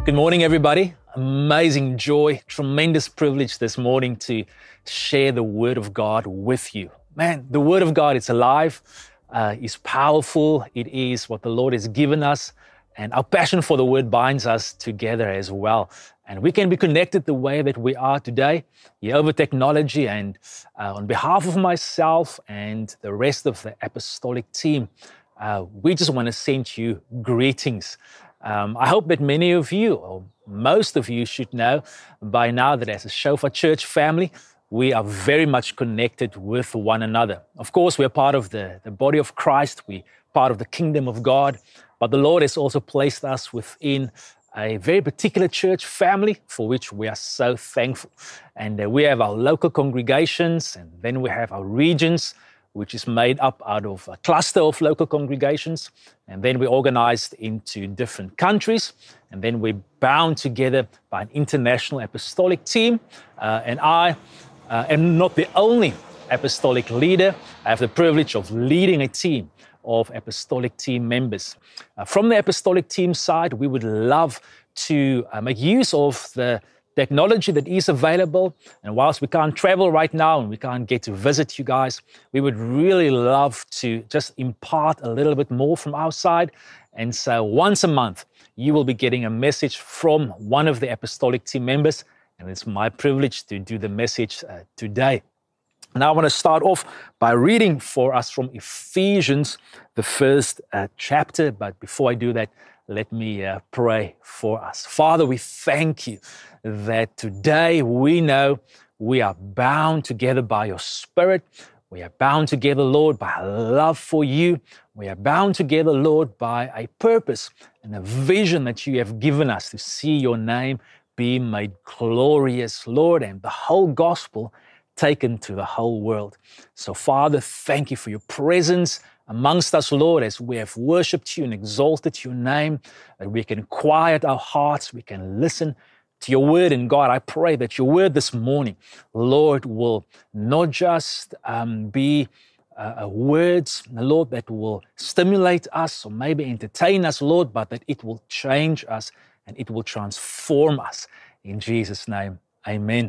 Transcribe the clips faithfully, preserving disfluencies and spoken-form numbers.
Good morning, everybody. Amazing joy, tremendous privilege this morning to share the Word of God with you. Man, the Word of God is alive, uh, is powerful. It is what the Lord has given us, and our passion for the Word binds us together as well. And we can be connected the way that we are today, here over technology. And uh, on behalf of myself and the rest of the apostolic team, uh, we just want to send you greetings. Um, I hope that many of you, or most of you, should know by now that as a Shofar Church family, we are very much connected with one another. Of course, we're part of the, the body of Christ, we're part of the kingdom of God, but the Lord has also placed us within a very particular church family for which we are so thankful. And uh, we have our local congregations, and then we have our regions, which is made up out of a cluster of local congregations. And then we're organized into different countries. And then we're bound together by an international apostolic team. Uh, and I uh, am not the only apostolic leader. I have the privilege of leading a team of apostolic team members. Uh, from the apostolic team side, we would love to uh, make use of the technology that is available. And whilst we can't travel right now and we can't get to visit you guys, we would really love to just impart a little bit more from our side. And so once a month, you will be getting a message from one of the apostolic team members. And it's my privilege to do the message uh, today. Now I want to start off by reading for us from Ephesians, the first uh, chapter. But before I do that, let me uh, pray for us. Father, we thank you that today we know we are bound together by your Spirit. We are bound together, Lord, by a love for you. We are bound together, Lord, by a purpose and a vision that you have given us to see your name be made glorious, Lord, and the whole gospel taken to the whole world. So, Father, thank you for your presence amongst us, Lord, as we have worshipped you and exalted your name, that we can quiet our hearts, we can listen to your word. And God, I pray that your word this morning, Lord, will not just um, be uh, words, Lord, that will stimulate us or maybe entertain us, Lord, but that it will change us and it will transform us. In Jesus' name, amen.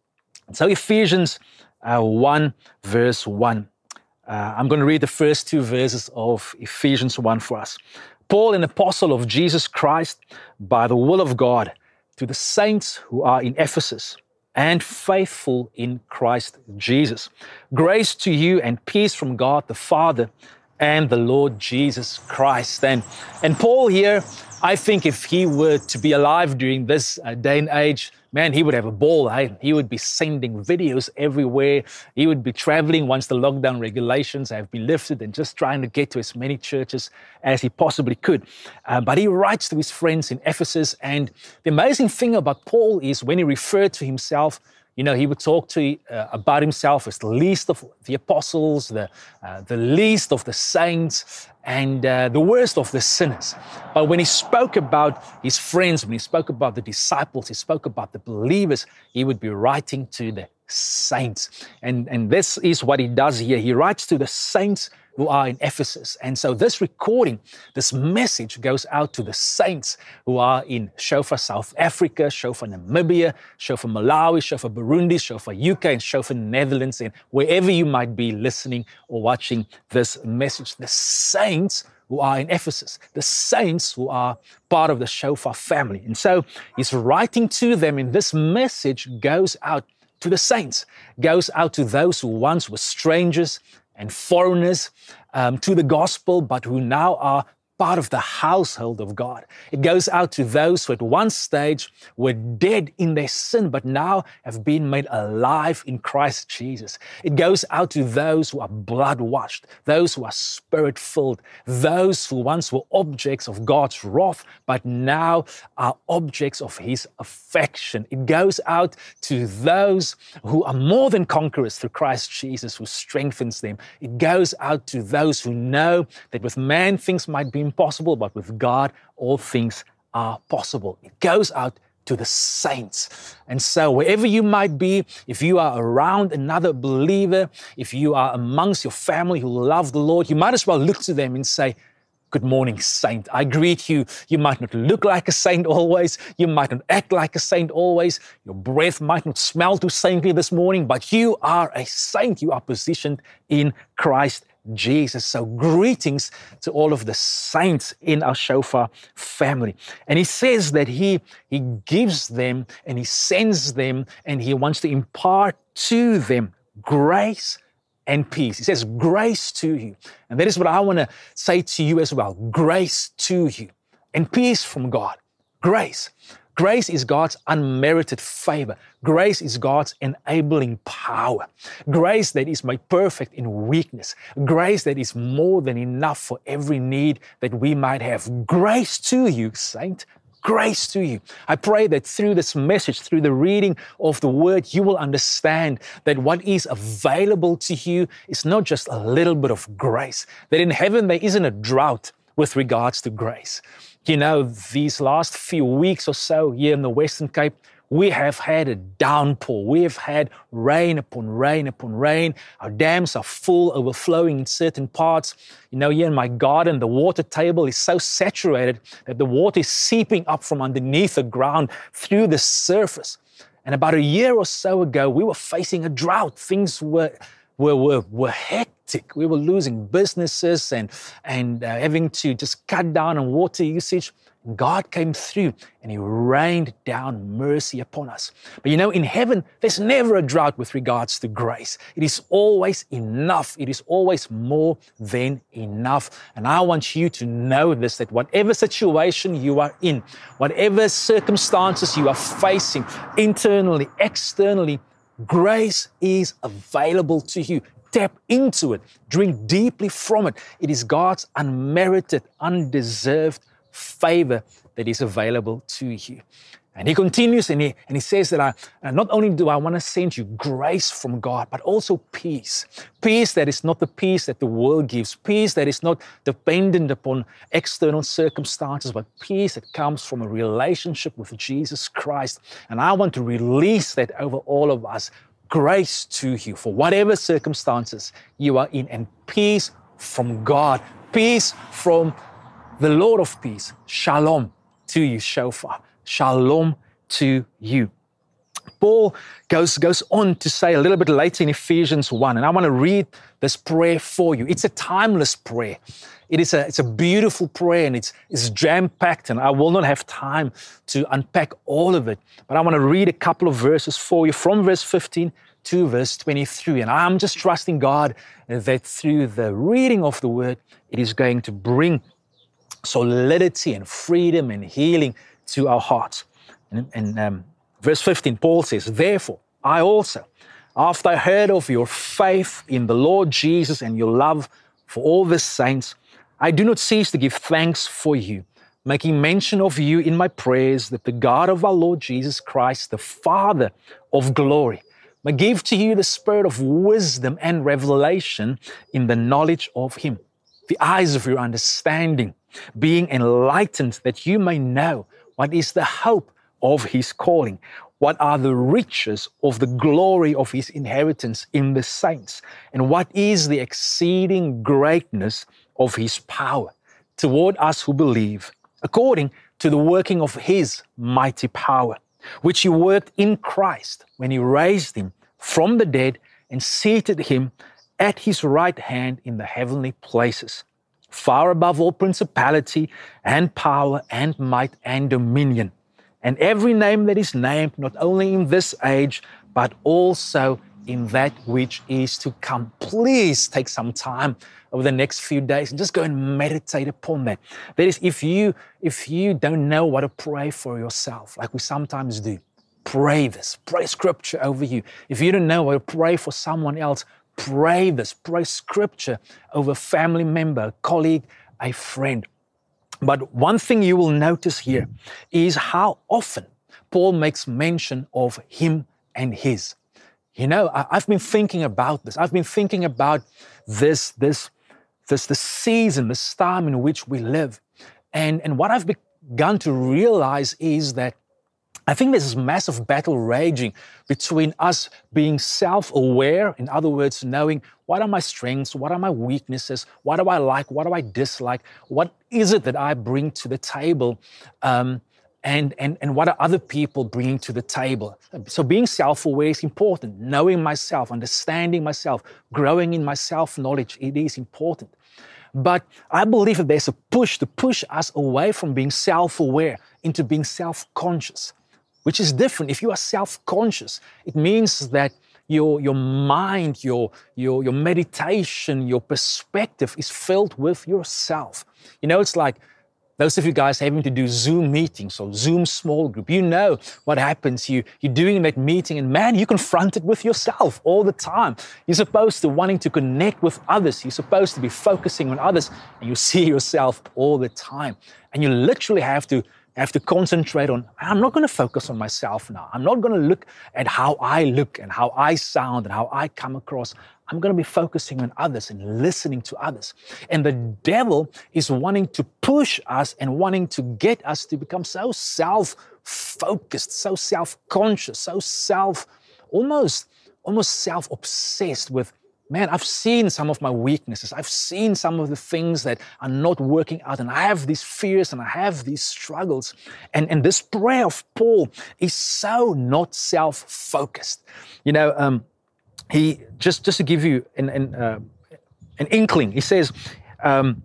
So Ephesians uh, one, verse one. Uh, I'm going to read the first two verses of Ephesians one for us. Paul, an apostle of Jesus Christ, by the will of God, to the saints who are in Ephesus and faithful in Christ Jesus. Grace to you and peace from God the Father and the Lord Jesus Christ. And, and Paul here, I think if he were to be alive during this uh, day and age, man, he would have a ball. Eh? He would be sending videos everywhere. He would be traveling once the lockdown regulations have been lifted and just trying to get to as many churches as he possibly could. Uh, but he writes to his friends in Ephesus. And the amazing thing about Paul is when he referred to himself, you know, he would talk to uh, about himself as the least of the apostles, the, uh, the least of the saints, and uh, the worst of the sinners. But when he spoke about his friends, when he spoke about the disciples, he spoke about the believers, he would be writing to the saints. And, and this is what he does here. He writes to the saints who are in Ephesus. And so this recording, this message goes out to the saints who are in Shofar South Africa, Shofar Namibia, Shofar Malawi, Shofar Burundi, Shofar U K, and Shofar Netherlands, and wherever you might be listening or watching this message. The saints who are in Ephesus, the saints who are part of the Shofar family. And so he's writing to them, and this message goes out to the saints, goes out to those who once were strangers and foreigners um, to the gospel, but who now are part of the household of God. It goes out to those who at one stage were dead in their sin, but now have been made alive in Christ Jesus. It goes out to those who are blood-washed, those who are spirit-filled, those who once were objects of God's wrath, but now are objects of His affection. It goes out to those who are more than conquerors through Christ Jesus, who strengthens them. It goes out to those who know that with man things might be impossible, but with God, all things are possible. It goes out to the saints. And so wherever you might be, if you are around another believer, if you are amongst your family who love the Lord, you might as well look to them and say, Good morning, saint. I greet you. You might not look like a saint always. You might not act like a saint always. Your breath might not smell too saintly this morning, but you are a saint. You are positioned in Christ Jesus. So greetings to all of the saints in our Shofar family. And he says that he, he gives them and he sends them and he wants to impart to them grace and peace. He says, grace to you. And that is what I want to say to you as well. Grace to you and peace from God. Grace. Grace is God's unmerited favor. Grace is God's enabling power. Grace that is made perfect in weakness. Grace that is more than enough for every need that we might have. Grace to you, saint. Grace to you. I pray that through this message, through the reading of the word, you will understand that what is available to you is not just a little bit of grace, that in heaven there isn't a drought with regards to grace. You know, these last few weeks or so here in the Western Cape, we have had a downpour. We have had rain upon rain upon rain. Our dams are full, overflowing in certain parts. You know, here in my garden, the water table is so saturated that the water is seeping up from underneath the ground through the surface. And about a year or so ago, we were facing a drought. Things were, were, were, were hectic. We were losing businesses and, and uh, having to just cut down on water usage. God came through and He rained down mercy upon us. But you know, in heaven, there's never a drought with regards to grace. It is always enough. It is always more than enough. And I want you to know this, that whatever situation you are in, whatever circumstances you are facing, internally, externally, grace is available to you. Tap into it. Drink deeply from it. It is God's unmerited, undeserved favor that is available to you. And he continues and he, and he says that I, uh, not only do I want to send you grace from God, but also peace. Peace that is not the peace that the world gives. Peace that is not dependent upon external circumstances, but peace that comes from a relationship with Jesus Christ. And I want to release that over all of us. Grace to you for whatever circumstances you are in, and peace from God. Peace from the Lord of peace. Shalom to you, Shofar. Shalom to you. Paul goes, goes on to say a little bit later in Ephesians one, and I want to read this prayer for you. It's a timeless prayer. It is a, it's a beautiful prayer, and it's, it's jam-packed, and I will not have time to unpack all of it. But I want to read a couple of verses for you from verse fifteen to verse twenty-three. And I'm just trusting God that through the reading of the word, it is going to bring solidity and freedom and healing to our hearts. And, and um, verse fifteen, Paul says, "Therefore, I also, after I heard of your faith in the Lord Jesus and your love for all the saints, I do not cease to give thanks for you, making mention of you in my prayers, that the God of our Lord Jesus Christ, the Father of glory, may give to you the spirit of wisdom and revelation in the knowledge of Him, the eyes of your understanding, being enlightened, that you may know what is the hope of His calling, what are the riches of the glory of His inheritance in the saints, and what is the exceeding greatness of His power toward us who believe, according to the working of His mighty power, which He worked in Christ when He raised Him from the dead and seated Him at His right hand in the heavenly places, far above all principality and power and might and dominion, and every name that is named, not only in this age, but also in that which is to come." Please take some time over the next few days and just go and meditate upon that. That is, if you, if you don't know what to pray for yourself, like we sometimes do, pray this, pray scripture over you. If you don't know what to pray for someone else, pray this, pray scripture over a family member, a colleague, a friend. But one thing you will notice here is how often Paul makes mention of him and his. You know, I, I've been thinking about this. I've been thinking about this, this, this, this season, this time in which we live. And, and what I've begun to realize is that I think there's this massive battle raging between us being self-aware, in other words, knowing what are my strengths, what are my weaknesses, what do I like, what do I dislike, what is it that I bring to the table, um, and, and, and what are other people bringing to the table. So being self-aware is important. Knowing myself, understanding myself, growing in my self-knowledge, it is important. But I believe that there's a push to push us away from being self-aware into being self-conscious, which is different. If you are self-conscious, it means that your, your mind, your, your, your meditation, your perspective is filled with yourself. You know, it's like those of you guys having to do Zoom meetings or Zoom small group, you know what happens. You, you're doing that meeting and man, you confront it with yourself all the time. You're supposed to wanting to connect with others. You're supposed to be focusing on others and you see yourself all the time. And you literally have to have to concentrate on, I'm not going to focus on myself now. I'm not going to look at how I look and how I sound and how I come across. I'm going to be focusing on others and listening to others. And the devil is wanting to push us and wanting to get us to become so self-focused, so self-conscious, so self, almost, almost self-obsessed with, man, I've seen some of my weaknesses. I've seen some of the things that are not working out. And I have these fears and I have these struggles. And, and this prayer of Paul is so not self-focused. You know, um, he, just, just to give you an, an, uh, an inkling, he says, um,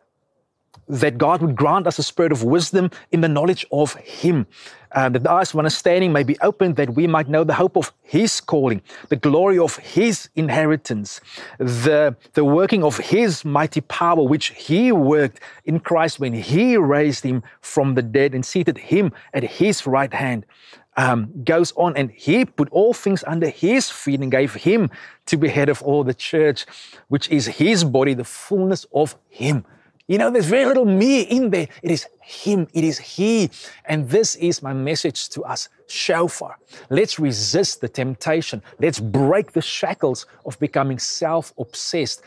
that God would grant us a spirit of wisdom in the knowledge of Him, uh, that the eyes of understanding may be opened, that we might know the hope of His calling, the glory of His inheritance, the, the working of His mighty power, which He worked in Christ when He raised Him from the dead and seated Him at His right hand. Um, goes on, and He put all things under His feet and gave Him to be head of all the church, which is His body, the fullness of Him. You know, there's very little me in there. It is Him. It is He. And this is my message to us. Shofar. Let's resist the temptation. Let's break the shackles of becoming self-obsessed,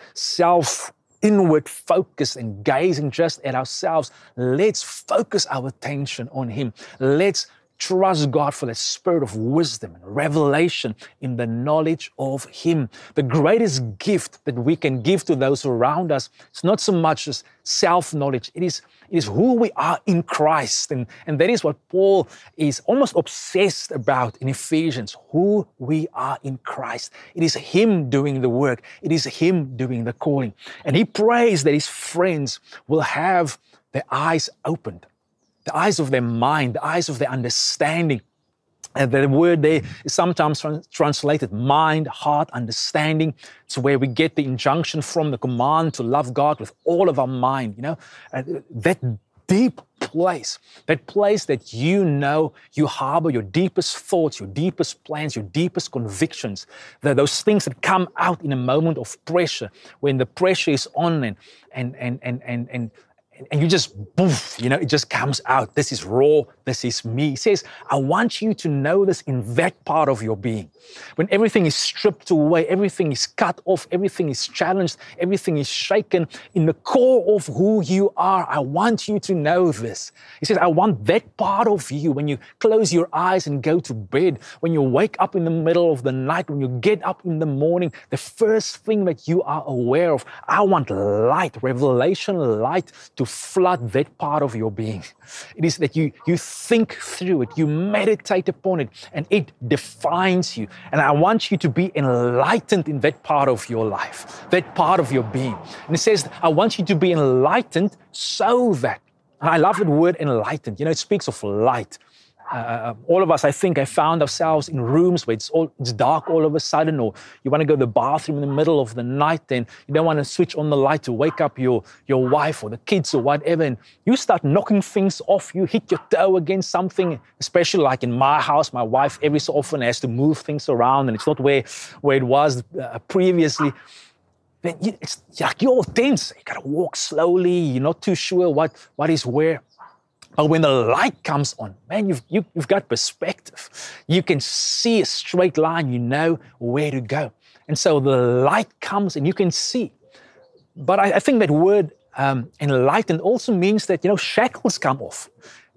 self-inward focused and gazing just at ourselves. Let's focus our attention on Him. Let's trust God for that spirit of wisdom and revelation in the knowledge of Him. The greatest gift that we can give to those around us is not so much as self-knowledge. It is, it is who we are in Christ. And, and that is what Paul is almost obsessed about in Ephesians, who we are in Christ. It is Him doing the work. It is Him doing the calling. And he prays that his friends will have their eyes opened, the eyes of their mind, the eyes of their understanding. And the word there is sometimes trans- translated mind, heart, understanding. It's where we get the injunction from, the command to love God with all of our mind, you know, uh, that deep place, that place that you know you harbor your deepest thoughts, your deepest plans, your deepest convictions, the, those things that come out in a moment of pressure, when the pressure is on and, and, and, and, and, and And you just, boof, you know, it just comes out. This is raw. This is me. He says, I want you to know this in that part of your being. When everything is stripped away, everything is cut off, everything is challenged, everything is shaken, in the core of who you are, I want you to know this. He says, I want that part of you when you close your eyes and go to bed, when you wake up in the middle of the night, when you get up in the morning, the first thing that you are aware of, I want light, revelation light to flood that part of your being. It is that you, you think through it, you meditate upon it, and it defines you. And I want you to be enlightened in that part of your life, that part of your being. And it says, I want you to be enlightened so that, and I love the word enlightened, you know, it speaks of light. Uh, all of us, I think, have found ourselves in rooms where it's all it's dark all of a sudden, or you want to go to the bathroom in the middle of the night and you don't want to switch on the light to wake up your, your wife or the kids or whatever, and you start knocking things off. You hit your toe against something, especially like in my house, my wife every so often has to move things around and it's not where, where it was uh, previously. Then you, it's like you're tense. You got to walk slowly. You're not too sure what, what is where. But when the light comes on, man, you've, you, you've got perspective. You can see a straight line. You know where to go. And so the light comes and you can see. But I, I think that word um, enlightened also means that, you know, shackles come off.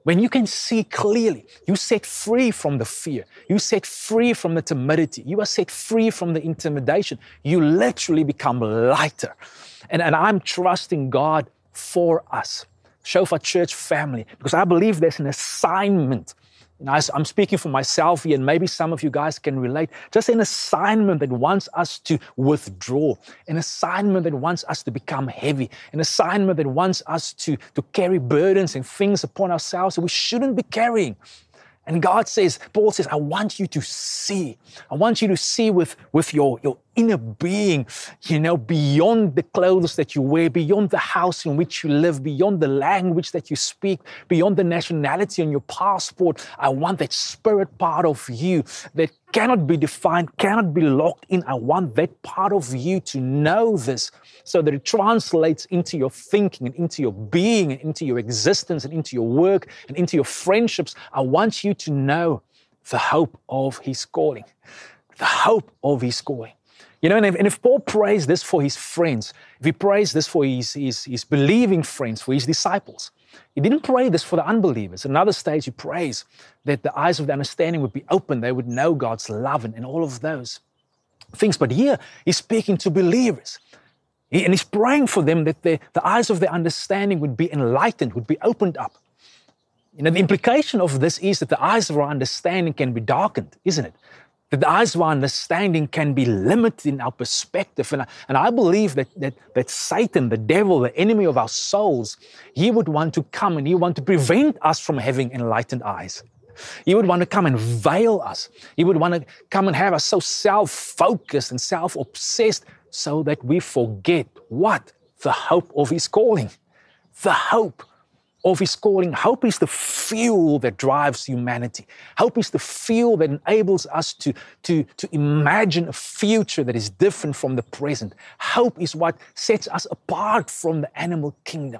when you can see clearly, you set free from the fear, you set free from the timidity, you are set free from the intimidation, you literally become lighter. And, and I'm trusting God for us, Shofar Church family, because I believe there's an assignment. You know, I'm speaking for myself here, and maybe some of you guys can relate. Just an assignment that wants us to withdraw, an assignment that wants us to become heavy, an assignment that wants us to, to carry burdens and things upon ourselves that we shouldn't be carrying. And God says, Paul says, I want you to see. I want you to see with, with your, your inner being, you know, beyond the clothes that you wear, beyond the house in which you live, beyond the language that you speak, beyond the nationality on your passport. I want that spirit part of you that cannot be defined, cannot be locked in. I want that part of you to know this so that it translates into your thinking and into your being and into your existence and into your work and into your friendships. I want you to know the hope of His calling, the hope of His calling. You know, and if, and if Paul prays this for his friends, if he prays this for his, his, his believing friends, for his disciples, he didn't pray this for the unbelievers. Another stage, he prays that the eyes of the understanding would be open, they would know God's love and, and all of those things. But here, he's speaking to believers. He, and he's praying for them that the, the eyes of their understanding would be enlightened, would be opened up. You know, the implication of this is that the eyes of our understanding can be darkened, isn't it? That the eyes of our understanding can be limited in our perspective. And I, and I believe that, that, that Satan, the devil, the enemy of our souls, he would want to come and he would want to prevent us from having enlightened eyes. He would want to come and veil us. He would want to come and have us so self-focused and self-obsessed so that we forget what? The hope of His calling. The hope of His calling. Hope is the fuel that drives humanity. Hope is the fuel that enables us to, to, to imagine a future that is different from the present. Hope is what sets us apart from the animal kingdom.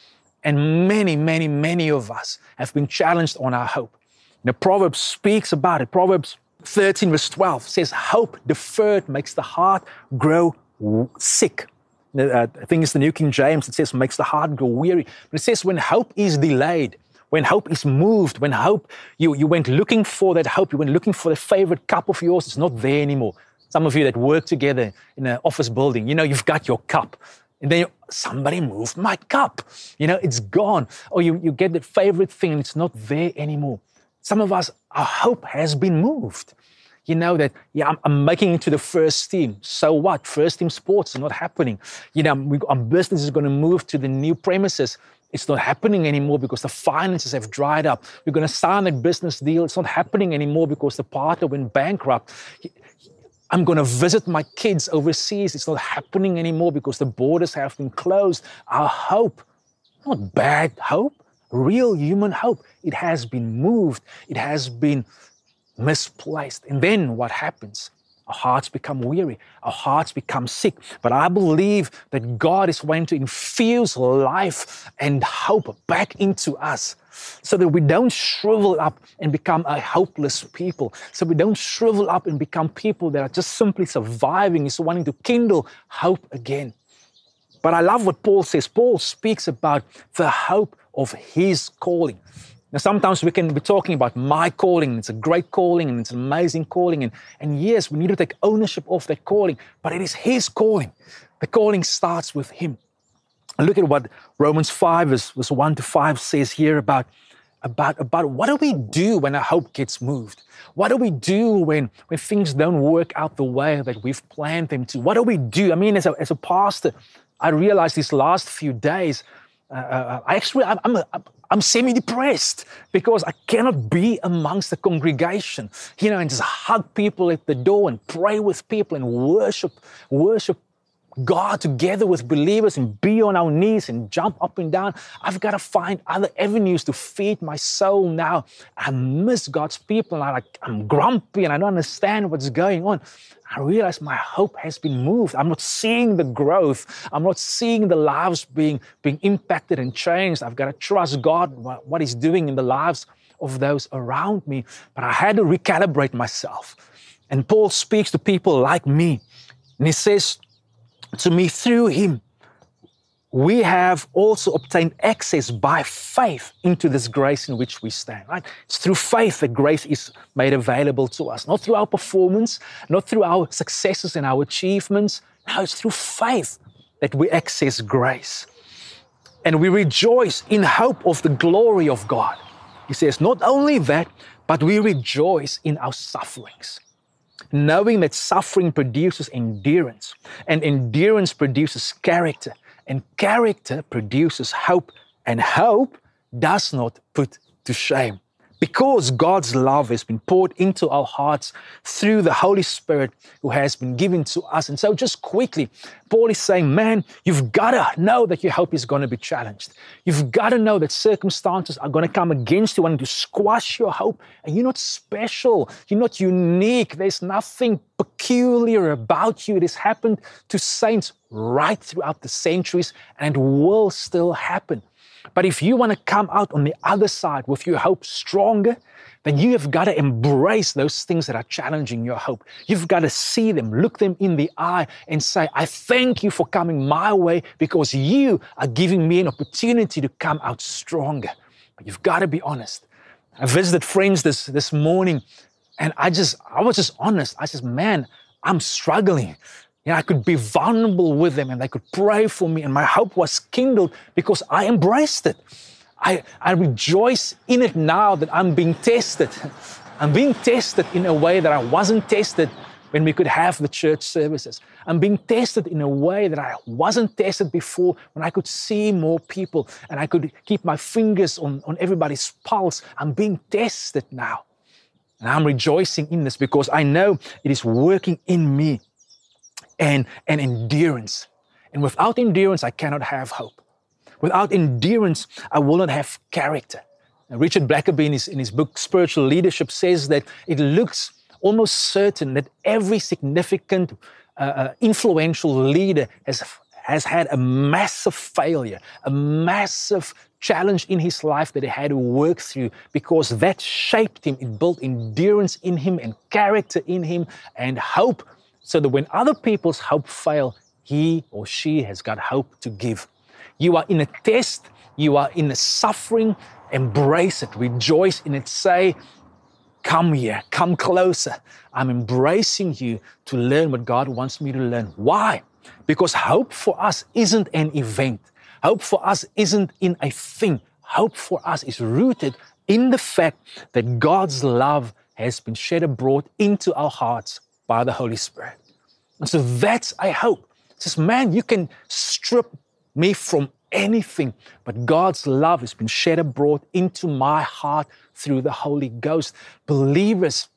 And many, many, many of us have been challenged on our hope. The Proverbs speaks about it. Proverbs thirteen verse twelve says, hope deferred makes the heart grow sick. Uh, I think it's the New King James. It says, makes the heart grow weary. But it says, when hope is delayed, when hope is moved, when hope, you, you went looking for that hope, you went looking for the favorite cup of yours, it's not there anymore. Some of you that work together in an office building, you know, you've got your cup. And then you, somebody moved my cup. You know, it's gone. Or you, you get that favorite thing and it's not there anymore. Some of us, our hope has been moved. You know that, yeah, I'm, I'm making it to the first team. So what? First team sports is not happening. You know, we, our business is going to move to the new premises. It's not happening anymore because the finances have dried up. We're going to sign a business deal. It's not happening anymore because the partner went bankrupt. I'm going to visit my kids overseas. It's not happening anymore because the borders have been closed. Our hope, not bad hope, real human hope, it has been moved. It has been misplaced. And then what happens? Our hearts become weary. Our hearts become sick. But I believe that God is wanting to infuse life and hope back into us so that we don't shrivel up and become a hopeless people. So we don't shrivel up and become people that are just simply surviving. He's wanting to kindle hope again. But I love what Paul says. Paul speaks about the hope of his calling. Now, sometimes we can be talking about my calling, and it's a great calling, and it's an amazing calling, and, and yes, we need to take ownership of that calling, but it is His calling. The calling starts with Him. And look at what Romans five, verse, verse one to five says here about, about, about what do we do when our hope gets moved? What do we do when, when things don't work out the way that we've planned them to? What do we do? I mean, as a, as a pastor, I realized these last few days, uh, I actually, I'm, I'm, a, I'm semi-depressed because I cannot be amongst the congregation, you know, and just hug people at the door and pray with people and worship, worship God together with believers and be on our knees and jump up and down. I've got to find other avenues to feed my soul now. I miss God's people and I, like, I'm grumpy and I don't understand what's going on. I realize my hope has been moved. I'm not seeing the growth. I'm not seeing the lives being, being impacted and changed. I've got to trust God, what, what He's doing in the lives of those around me. But I had to recalibrate myself. And Paul speaks to people like me. And he says to me, through him, we have also obtained access by faith into this grace in which we stand, right? It's through faith that grace is made available to us, not through our performance, not through our successes and our achievements. No, it's through faith that we access grace. And we rejoice in hope of the glory of God. He says, not only that, but we rejoice in our sufferings, knowing that suffering produces endurance, and endurance produces character, and character produces hope, and hope does not put to shame. Because God's love has been poured into our hearts through the Holy Spirit who has been given to us. And so just quickly, Paul is saying, man, you've got to know that your hope is going to be challenged. You've got to know that circumstances are going to come against you, wanting to squash your hope. And you're not special. You're not unique. There's nothing peculiar about you. It has happened to saints right throughout the centuries, and it will still happen. But if you want to come out on the other side with your hope stronger, then you have got to embrace those things that are challenging your hope. You've got to see them, look them in the eye and say, I thank you for coming my way because you are giving me an opportunity to come out stronger. But you've got to be honest. I visited friends this, this morning and I just, I was just honest. I said, man, I'm struggling. You know, I could be vulnerable with them and they could pray for me, and my hope was kindled because I embraced it. I, I rejoice in it now that I'm being tested. I'm being tested in a way that I wasn't tested when we could have the church services. I'm being tested in a way that I wasn't tested before, when I could see more people and I could keep my fingers on, on everybody's pulse. I'm being tested now. And I'm rejoicing in this because I know it is working in me. And, and endurance. And without endurance, I cannot have hope. Without endurance, I will not have character. Now, Richard Blackaby in his, in his book, Spiritual Leadership, says that it looks almost certain that every significant, uh, uh, influential leader has, has had a massive failure, a massive challenge in his life that he had to work through, because that shaped him. It built endurance in him and character in him and hope, so that when other people's hope fail, he or she has got hope to give. You are in a test, you are in a suffering, embrace it, rejoice in it, say, come here, come closer. I'm embracing you to learn what God wants me to learn. Why? Because hope for us isn't an event. Hope for us isn't in a thing. Hope for us is rooted in the fact that God's love has been shed abroad into our hearts by the Holy Spirit. And so that's a hope. It says, man, you can strip me from anything, but God's love has been shed abroad into my heart through the Holy Ghost. Believers,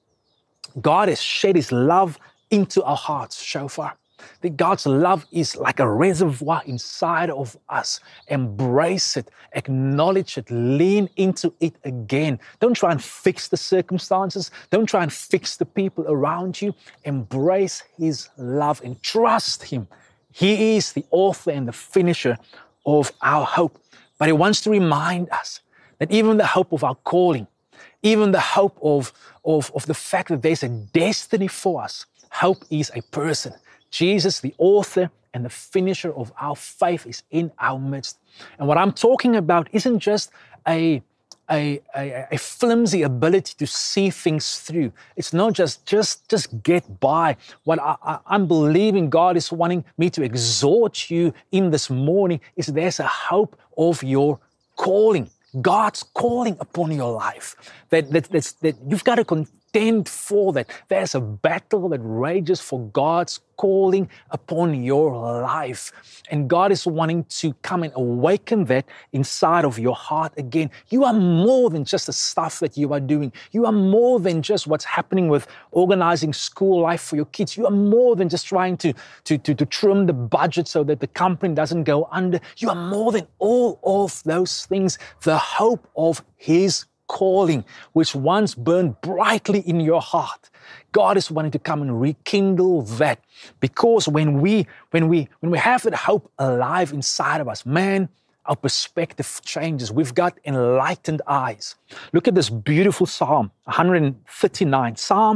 God has shed His love into our hearts, Shofar. That God's love is like a reservoir inside of us. Embrace it, acknowledge it, lean into it again. Don't try and fix the circumstances. Don't try and fix the people around you. Embrace His love and trust Him. He is the author and the finisher of our hope. But He wants to remind us that even the hope of our calling, even the hope of, of, of the fact that there's a destiny for us, hope is a person. Jesus, the author and the finisher of our faith, is in our midst. And what I'm talking about isn't just a, a, a, a flimsy ability to see things through. It's not just, just, just get by. What I, I, I'm believing God is wanting me to exhort you in this morning is there's a hope of your calling. God's calling upon your life. That, that, that's, that you've got to contend for that. There's a battle that rages for God's calling upon your life. And God is wanting to come and awaken that inside of your heart again. You are more than just the stuff that you are doing. You are more than just what's happening with organizing school life for your kids. You are more than just trying to, to, to, to trim the budget so that the company doesn't go under. You are more than all of those things. The hope of His calling, which once burned brightly in your heart. God is wanting to come and rekindle that, because when we when we when we have that hope alive inside of us, man, our perspective changes. We've got enlightened eyes. Look at this beautiful Psalm one thirty-nine. Psalm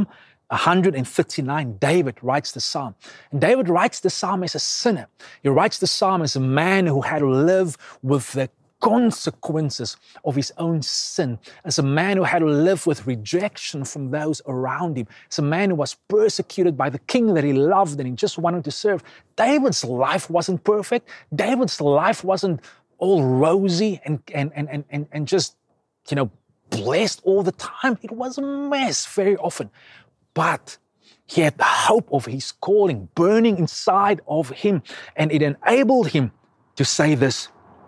one hundred thirty-nine, David writes the psalm. And David writes the psalm as a sinner. He writes the psalm as a man who had to live with the consequences of his own sin, as a man who had to live with rejection from those around him, as a man who was persecuted by the king that he loved and he just wanted to serve. David's life wasn't perfect. David's life wasn't all rosy and, and, and, and, and, and just, you know, blessed all the time. It was a mess very often. But he had the hope of his calling burning inside of him, and it enabled him to say this: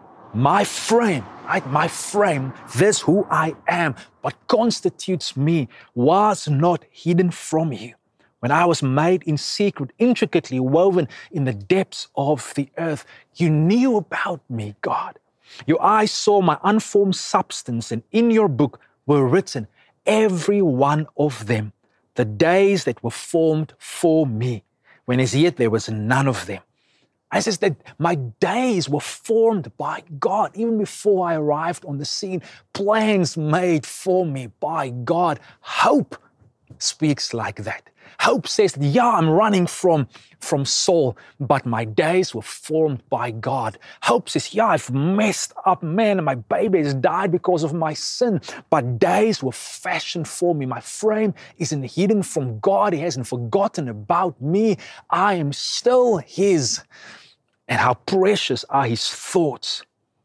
my frame, right? My frame, this who I am, what constitutes me, was not hidden from you. When I was made in secret, intricately woven in the depths of the earth, you knew about me, God. Your eyes saw my unformed substance, and in your book were written, every one of them, the days that were formed for me, when as yet there was none of them. I says that my days were formed by God even before I arrived on the scene. Plans made for me by God. Hope speaks like that. Hope says that, yeah, I'm running from, from Saul, but my days were formed by God. Hope says, yeah, I've messed up, man, and my baby has died because of my sin, but days were fashioned for me. My frame isn't hidden from God. He hasn't forgotten about me. I am still His. And how precious are His thoughts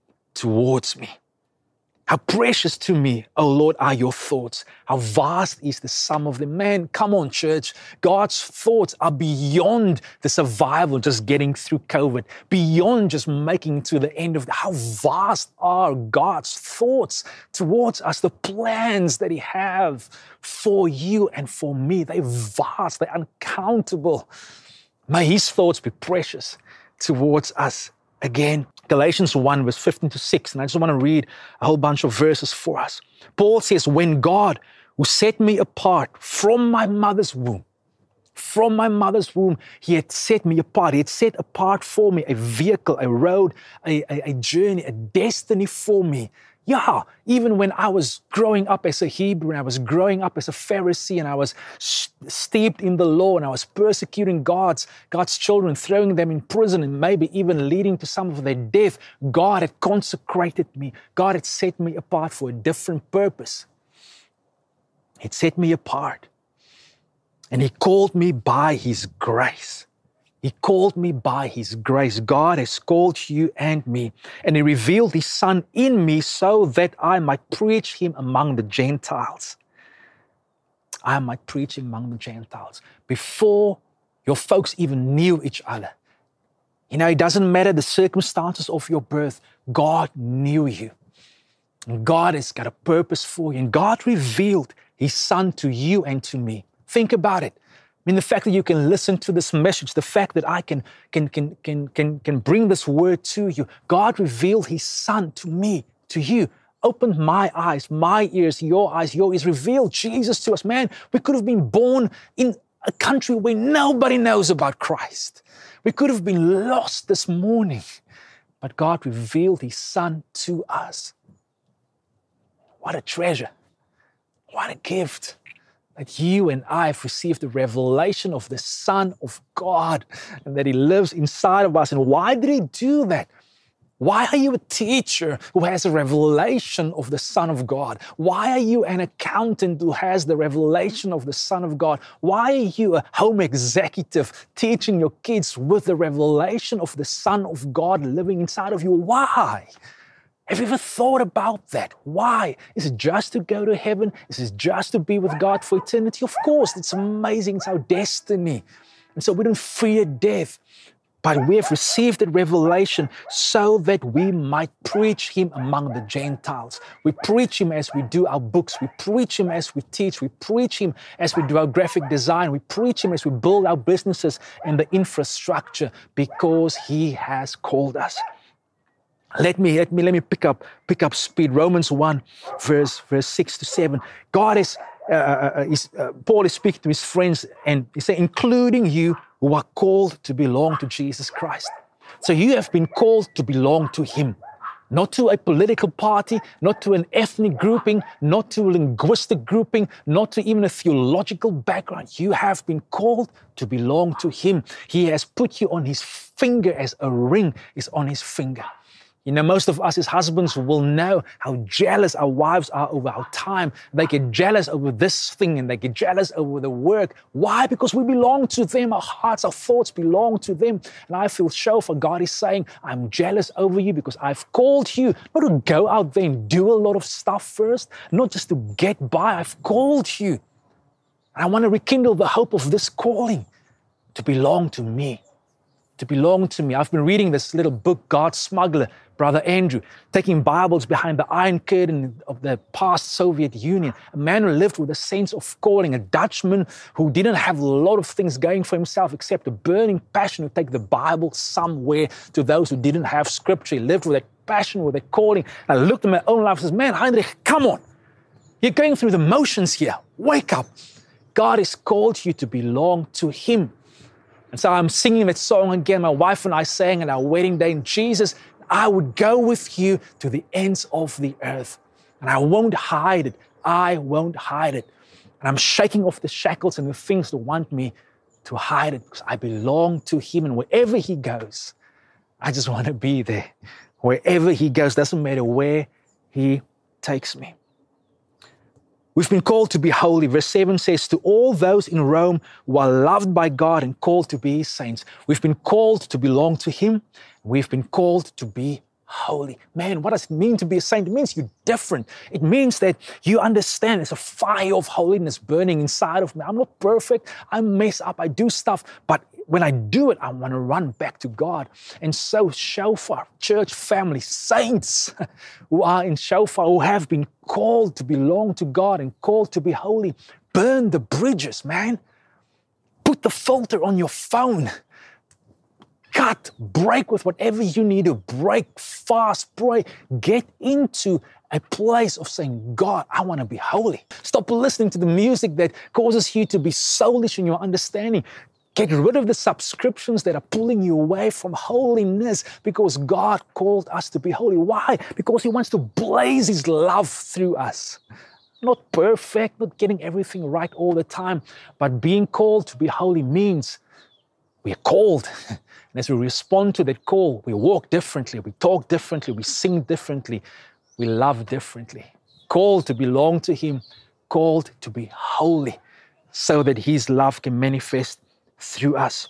towards me. How precious to me, oh Lord, are your thoughts. How vast is the sum of them. Man, come on, church. God's thoughts are beyond the survival, just getting through COVID, beyond just making it to the end of the, how vast are God's thoughts towards us, the plans that He has for you and for me. They're vast, they're uncountable. May His thoughts be precious towards us. Again, Galatians one, verse fifteen to six, and I just want to read a whole bunch of verses for us. Paul says, when God, who set me apart from my mother's womb, from my mother's womb, He had set me apart. He had set apart for me a vehicle, a road, a, a, a journey, a destiny for me. Yeah, even when I was growing up as a Hebrew, and I was growing up as a Pharisee, and I was steeped in the law, and I was persecuting God's, God's children, throwing them in prison, and maybe even leading to some of their death, God had consecrated me. God had set me apart for a different purpose. He'd set me apart. And He called me by His grace. He called me by His grace. God has called you and me, and He revealed His Son in me so that I might preach Him among the Gentiles. I might preach Him among the Gentiles. Before your folks even knew each other. You know, it doesn't matter the circumstances of your birth. God knew you. And God has got a purpose for you. And God revealed His Son to you and to me. Think about it. I mean, the fact that you can listen to this message, the fact that I can, can, can, can, can, can bring this word to you. God revealed His Son to me, to you, opened my eyes, my ears, your eyes, your ears, revealed Jesus to us. Man, we could have been born in a country where nobody knows about Christ. We could have been lost this morning, but God revealed His Son to us. What a treasure. What a gift. That you and I have received the revelation of the Son of God, and that He lives inside of us. And why did He do that? Why are you a teacher who has a revelation of the Son of God? Why are you an accountant who has the revelation of the Son of God? Why are you a home executive teaching your kids with the revelation of the Son of God living inside of you? Why? Have you ever thought about that? Why? Is it just to go to heaven? Is it just to be with God for eternity? Of course, it's amazing. It's our destiny. And so we don't fear death, but we have received that revelation so that we might preach Him among the Gentiles. We preach Him as we do our books. We preach Him as we teach. We preach Him as we do our graphic design. We preach Him as we build our businesses and the infrastructure, because He has called us. Let me, let me, let me pick up, pick up speed. Romans one, verse, verse six to seven. God is, uh, uh, is uh, Paul is speaking to his friends, and he said, including you who are called to belong to Jesus Christ. So you have been called to belong to Him. not to a political party, not to an ethnic grouping, not to a linguistic grouping, not to even a theological background. You have been called to belong to Him. He has put you on His finger as a ring is on His finger. You know, most of us as husbands will know how jealous our wives are over our time. They get jealous over this thing and they get jealous over the work. Why? Because we belong to them. Our hearts, our thoughts belong to them. And I feel Shofar, God is saying, I'm jealous over you because I've called you not to go out there and do a lot of stuff first, not just to get by. I've called you. And I want to rekindle the hope of this calling to belong to me. To belong to me. I've been reading this little book, God's Smuggler, Brother Andrew, taking Bibles behind the Iron Curtain of the past Soviet Union. A man who lived with a sense of calling, a Dutchman who didn't have a lot of things going for himself except a burning passion to take the Bible somewhere to those who didn't have Scripture. He lived with a passion, with a calling. And I looked at my own life and said, man, Heinrich, come on. You're going through the motions here. Wake up. God has called you to belong to Him. And so I'm singing that song again. My wife and I sang at our wedding day, and Jesus, I would go with you to the ends of the earth. And I won't hide it. I won't hide it. And I'm shaking off the shackles and the things that want me to hide it because I belong to Him. And wherever He goes, I just want to be there. Wherever He goes, doesn't matter where He takes me. We've been called to be holy. Verse seven says, to all those in Rome who are loved by God and called to be His saints. We've been called to belong to Him. We've been called to be holy. Man, what does it mean to be a saint? It means you're different. It means that you understand there's a fire of holiness burning inside of me. I'm not perfect. I mess up. I do stuff. But when I do it, I want to run back to God. And so Shofar, church family, saints who are in Shofar, who have been called to belong to God and called to be holy, burn the bridges, man. Put the filter on your phone. Cut, break with whatever you need to break, fast, pray. Get into a place of saying, God, I want to be holy. Stop listening to the music that causes you to be soulish in your understanding. Get rid of the subscriptions that are pulling you away from holiness because God called us to be holy. Why? Because He wants to blaze His love through us. Not perfect, not getting everything right all the time, but being called to be holy means we are called. And as we respond to that call, we walk differently, we talk differently, we sing differently, we love differently. Called to belong to Him, called to be holy so that His love can manifest through us.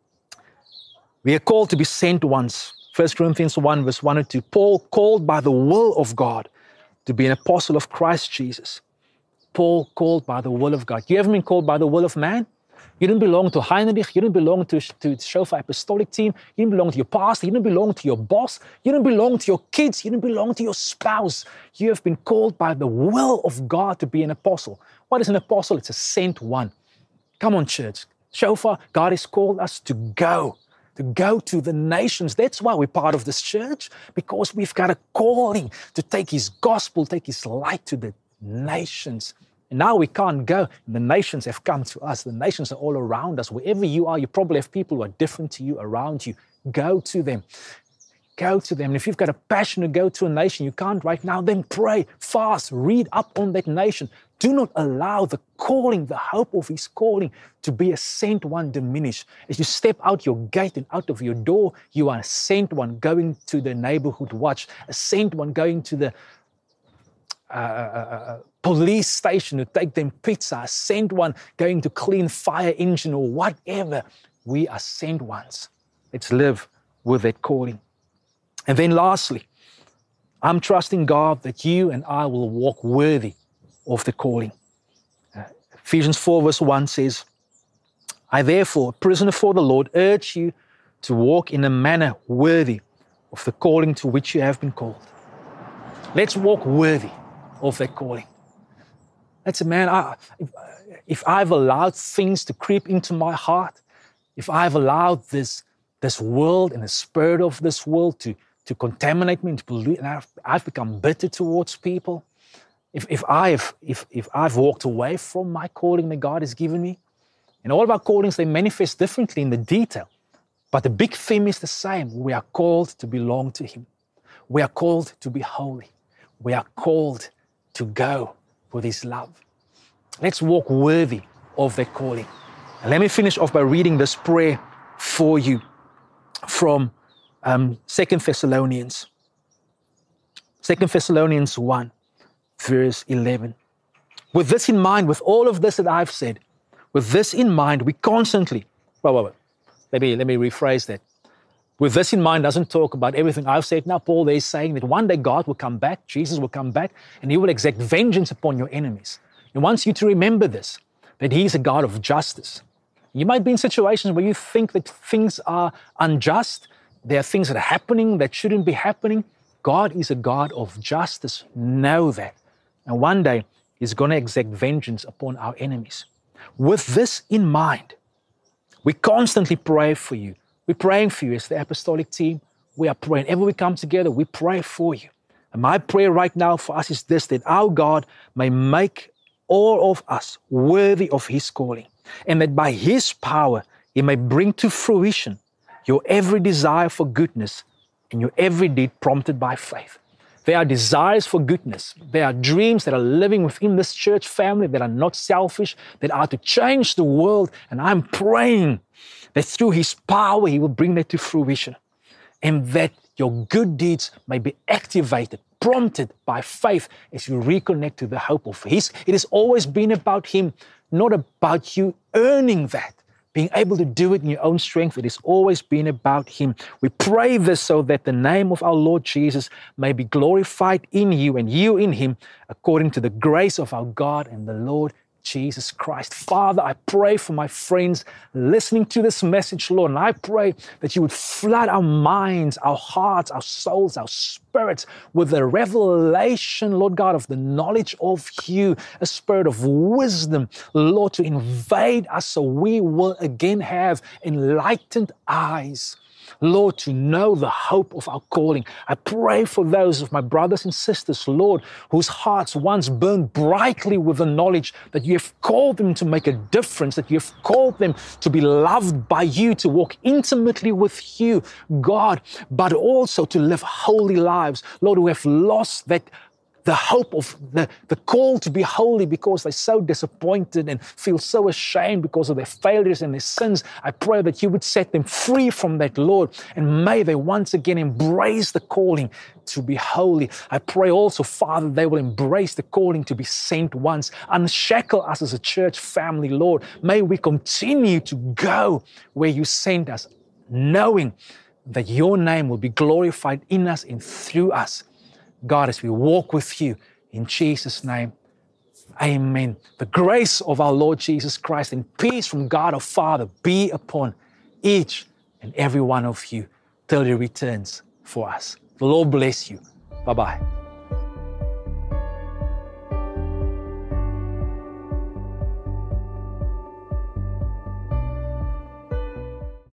We are called to be sent ones. First Corinthians one, verse one and two. Paul, called by the will of God to be an apostle of Christ Jesus. Paul, called by the will of God. You haven't been called by the will of man? You didn't belong to Heinrich. You didn't belong to, to the Shofar Apostolic team. You didn't belong to your pastor. You didn't belong to your boss. You didn't belong to your kids. You didn't belong to your spouse. You have been called by the will of God to be an apostle. What is an apostle? It's a sent one. Come on, church. Shofar, God has called us to go, to go to the nations. That's why we're part of this church, because we've got a calling to take His gospel, take His light to the nations. And now we can't go. The nations have come to us. The nations are all around us. Wherever you are, you probably have people who are different to you around you. Go to them. Go to them. And if you've got a passion to go to a nation, you can't right now, then pray, fast, read up on that nation. Do not allow the calling, the hope of His calling to be a sent one diminish. As you step out your gate and out of your door, you are a sent one going to the neighborhood watch, a sent one going to the uh, uh, police station to take them pizza, a sent one going to clean fire engine or whatever. We are sent ones. Let's live with that calling. And then lastly, I'm trusting God that you and I will walk worthy of the calling. Uh, Ephesians four verse one says, I therefore, a prisoner for the Lord, urge you to walk in a manner worthy of the calling to which you have been called. Let's walk worthy of that calling. That's a man, I, if, if I've allowed things to creep into my heart, if I've allowed this, this world and the spirit of this world to, to contaminate me and to pollute, and I've, I've become bitter towards people, If, if, I've, if, if I've walked away from my calling that God has given me, and all of our callings, they manifest differently in the detail, but the big theme is the same. We are called to belong to Him. We are called to be holy. We are called to go with His love. Let's walk worthy of that calling. And let me finish off by reading this prayer for you from um, Second Thessalonians. Second Thessalonians one, verse eleven. With this in mind, with all of this that I've said, with this in mind, we constantly, wait, wait, wait. Let me, let me rephrase that. With this in mind doesn't talk about everything I've said. Now, Paul there is saying that one day God will come back, Jesus will come back, and He will exact vengeance upon your enemies. He wants you to remember this, that He is a God of justice. You might be in situations where you think that things are unjust. There are things that are happening that shouldn't be happening. God is a God of justice. Know that. And one day, He's going to exact vengeance upon our enemies. With this in mind, we constantly pray for you. We're praying for you as the apostolic team. We are praying. Whenever we come together, we pray for you. And my prayer right now for us is this, that our God may make all of us worthy of His calling, and that by His power, He may bring to fruition your every desire for goodness and your every deed prompted by faith. There are desires for goodness. There are dreams that are living within this church family that are not selfish, that are to change the world. And I'm praying that through His power, He will bring that to fruition, and that your good deeds may be activated, prompted by faith as you reconnect to the hope of His. It has always been about Him, not about you earning that, being able to do it in your own strength. It has always been about Him. We pray this so that the name of our Lord Jesus may be glorified in you and you in Him, according to the grace of our God and the Lord Jesus Christ. Father, I pray for my friends listening to this message, Lord, and I pray that You would flood our minds, our hearts, our souls, our spirits with the revelation, Lord God, of the knowledge of You, a spirit of wisdom, Lord, to invade us so we will again have enlightened eyes, Lord, to know the hope of our calling. I pray for those of my brothers and sisters, Lord, whose hearts once burned brightly with the knowledge that You have called them to make a difference, that You have called them to be loved by You, to walk intimately with You, God, but also to live holy lives. Lord, who have lost that the hope of the, the call to be holy because they're so disappointed and feel so ashamed because of their failures and their sins. I pray that You would set them free from that, Lord, and may they once again embrace the calling to be holy. I pray also, Father, they will embrace the calling to be sent ones. Unshackle us as a church family, Lord. May we continue to go where You sent us, knowing that Your name will be glorified in us and through us. God, as we walk with You, in Jesus' name, amen. The grace of our Lord Jesus Christ and peace from God our Father be upon each and every one of you till He returns for us. The Lord bless you. Bye-bye.